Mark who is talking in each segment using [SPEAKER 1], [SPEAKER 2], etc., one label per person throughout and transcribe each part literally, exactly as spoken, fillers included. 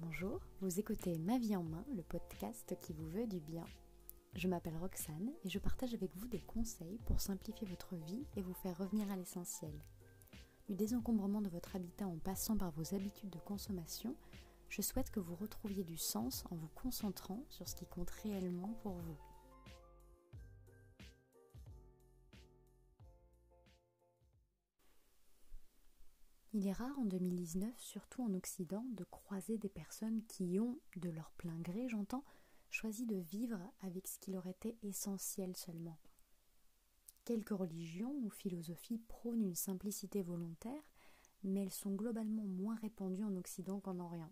[SPEAKER 1] Bonjour, vous écoutez Ma vie en main, le podcast qui vous veut du bien. Je m'appelle Roxane et je partage avec vous des conseils pour simplifier votre vie et vous faire revenir à l'essentiel. Du désencombrement de votre habitat en passant par vos habitudes de consommation, je souhaite que vous retrouviez du sens en vous concentrant sur ce qui compte réellement pour vous. Il est rare en deux mille dix-neuf, surtout en Occident, de croiser des personnes qui ont, de leur plein gré j'entends, choisi de vivre avec ce qui leur était essentiel seulement. Quelques religions ou philosophies prônent une simplicité volontaire, mais elles sont globalement moins répandues en Occident qu'en Orient.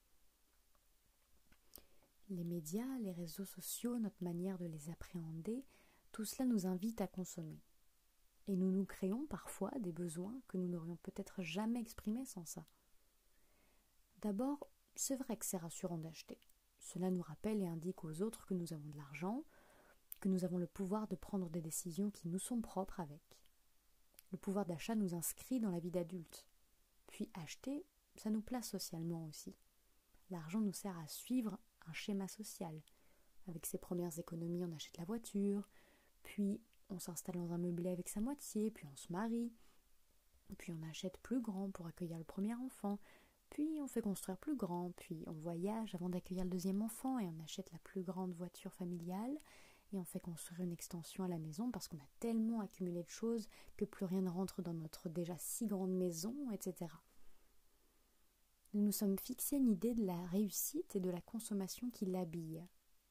[SPEAKER 1] Les médias, les réseaux sociaux, notre manière de les appréhender, tout cela nous invite à consommer. Et nous nous créons parfois des besoins que nous n'aurions peut-être jamais exprimés sans ça. D'abord, c'est vrai que c'est rassurant d'acheter. Cela nous rappelle et indique aux autres que nous avons de l'argent, que nous avons le pouvoir de prendre des décisions qui nous sont propres avec. Le pouvoir d'achat nous inscrit dans la vie d'adulte. Puis acheter, ça nous place socialement aussi. L'argent nous sert à suivre un schéma social. Avec ses premières économies, on achète la voiture, puis on s'installe dans un meublé avec sa moitié, puis on se marie, puis on achète plus grand pour accueillir le premier enfant, puis on fait construire plus grand, puis on voyage avant d'accueillir le deuxième enfant et on achète la plus grande voiture familiale et on fait construire une extension à la maison parce qu'on a tellement accumulé de choses que plus rien ne rentre dans notre déjà si grande maison, et cetera. Nous nous sommes fixés une idée de la réussite et de la consommation qui l'habille.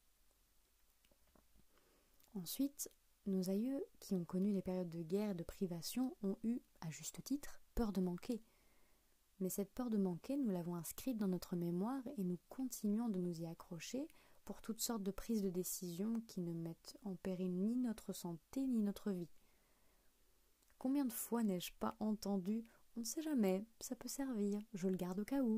[SPEAKER 1] Ensuite, nos aïeux, qui ont connu les périodes de guerre et de privation, ont eu, à juste titre, peur de manquer. Mais cette peur de manquer, nous l'avons inscrite dans notre mémoire et nous continuons de nous y accrocher pour toutes sortes de prises de décision qui ne mettent en péril ni notre santé ni notre vie. Combien de fois n'ai-je pas entendu « on ne sait jamais, ça peut servir, je le garde au cas où ».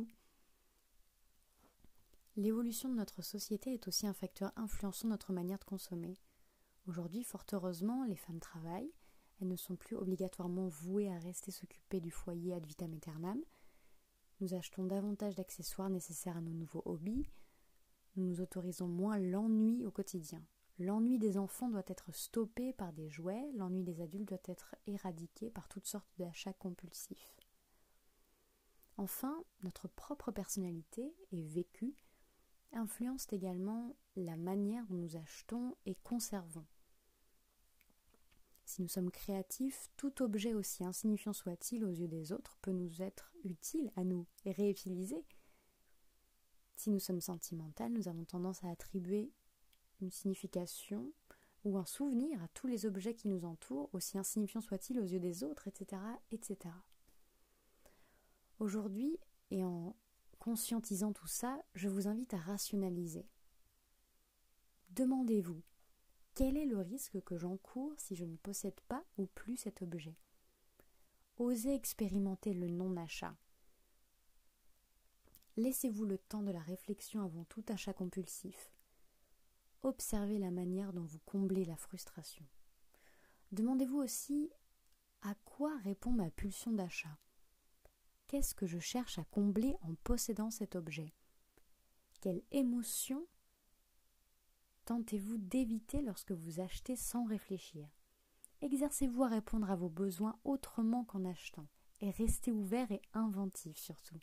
[SPEAKER 1] L'évolution de notre société est aussi un facteur influençant notre manière de consommer. Aujourd'hui, fort heureusement, les femmes travaillent, elles ne sont plus obligatoirement vouées à rester s'occuper du foyer ad vitam aeternam. Nous achetons davantage d'accessoires nécessaires à nos nouveaux hobbies, nous nous autorisons moins l'ennui au quotidien. L'ennui des enfants doit être stoppé par des jouets, l'ennui des adultes doit être éradiqué par toutes sortes d'achats compulsifs. Enfin, notre propre personnalité et vécu influencent également la manière dont nous achetons et conservons. Si nous sommes créatifs, tout objet aussi insignifiant soit-il aux yeux des autres peut nous être utile à nous et réutilisé. Si nous sommes sentimentales, nous avons tendance à attribuer une signification ou un souvenir à tous les objets qui nous entourent, aussi insignifiants soient-ils aux yeux des autres, et cetera, et cetera. Aujourd'hui, et en conscientisant tout ça, je vous invite à rationaliser. Demandez-vous, quel est le risque que j'encours si je ne possède pas ou plus cet objet ? Osez expérimenter le non-achat. Laissez-vous le temps de la réflexion avant tout achat compulsif. Observez la manière dont vous comblez la frustration. Demandez-vous aussi à quoi répond ma pulsion d'achat. Qu'est-ce que je cherche à combler en possédant cet objet ? Quelle émotion tentez-vous d'éviter lorsque vous achetez sans réfléchir ? Exercez-vous à répondre à vos besoins autrement qu'en achetant et restez ouvert et inventif surtout.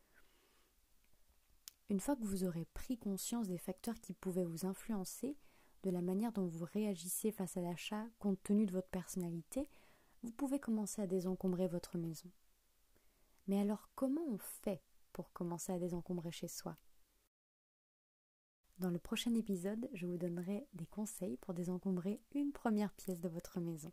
[SPEAKER 1] Une fois que vous aurez pris conscience des facteurs qui pouvaient vous influencer, de la manière dont vous réagissez face à l'achat compte tenu de votre personnalité, vous pouvez commencer à désencombrer votre maison. Mais alors comment on fait pour commencer à désencombrer chez soi ? Dans le prochain épisode, je vous donnerai des conseils pour désencombrer une première pièce de votre maison.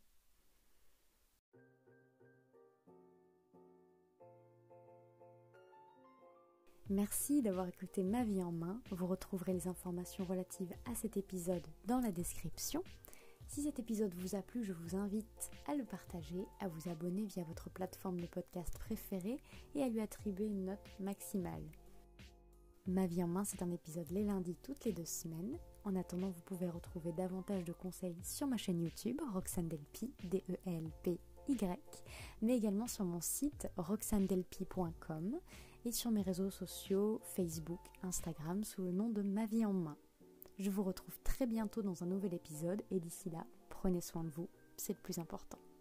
[SPEAKER 1] Merci d'avoir écouté Ma vie en main. Vous retrouverez les informations relatives à cet épisode dans la description. Si cet épisode vous a plu, je vous invite à le partager, à vous abonner via votre plateforme de podcast préférée et à lui attribuer une note maximale. Ma vie en main, c'est un épisode les lundis toutes les deux semaines. En attendant, vous pouvez retrouver davantage de conseils sur ma chaîne YouTube, Roxane Delpy, D E L P Y, mais également sur mon site roxane delpy point com et sur mes réseaux sociaux Facebook, Instagram sous le nom de Ma Vie en Main. Je vous retrouve très bientôt dans un nouvel épisode et d'ici là, prenez soin de vous, c'est le plus important.